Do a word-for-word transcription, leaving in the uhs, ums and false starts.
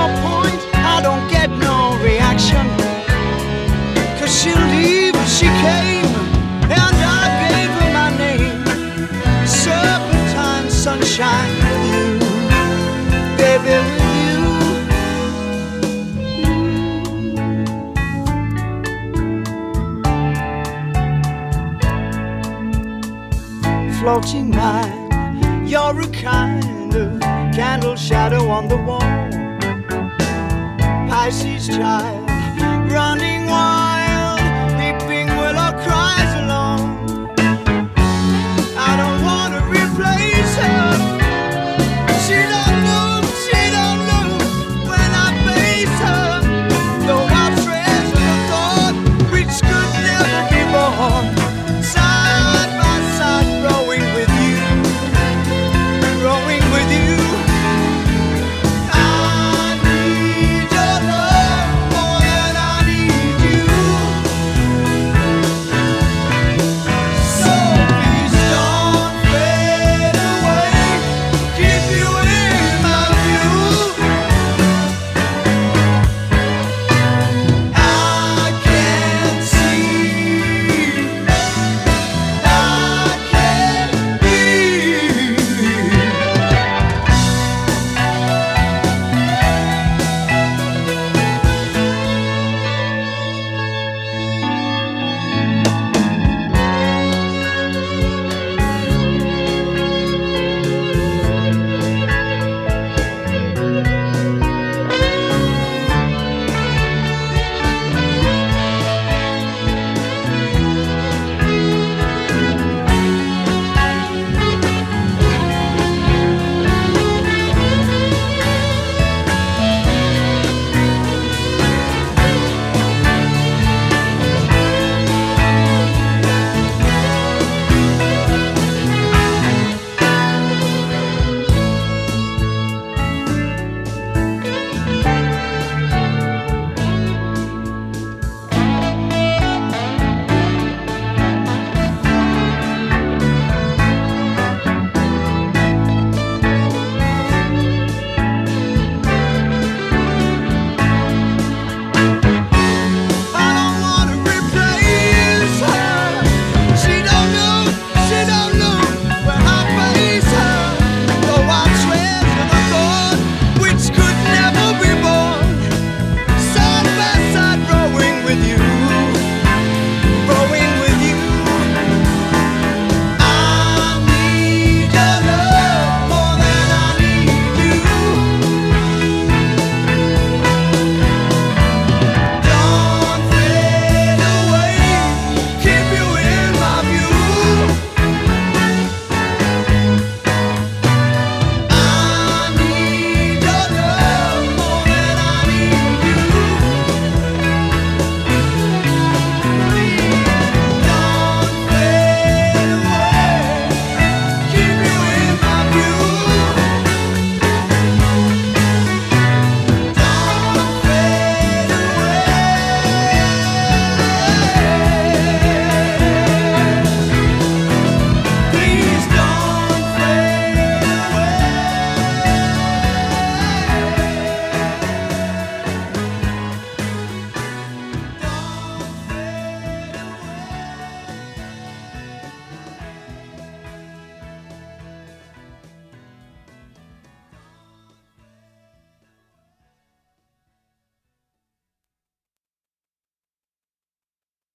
point, I don't get no reaction. Cause she'll leave as she came, and I gave her my name. Serpentine sunshine with you, baby, with you. Floating mind, you're a kind of candle shadow on the wall. Pisces child, running wild, weeping willow cries alone. I don't want to replace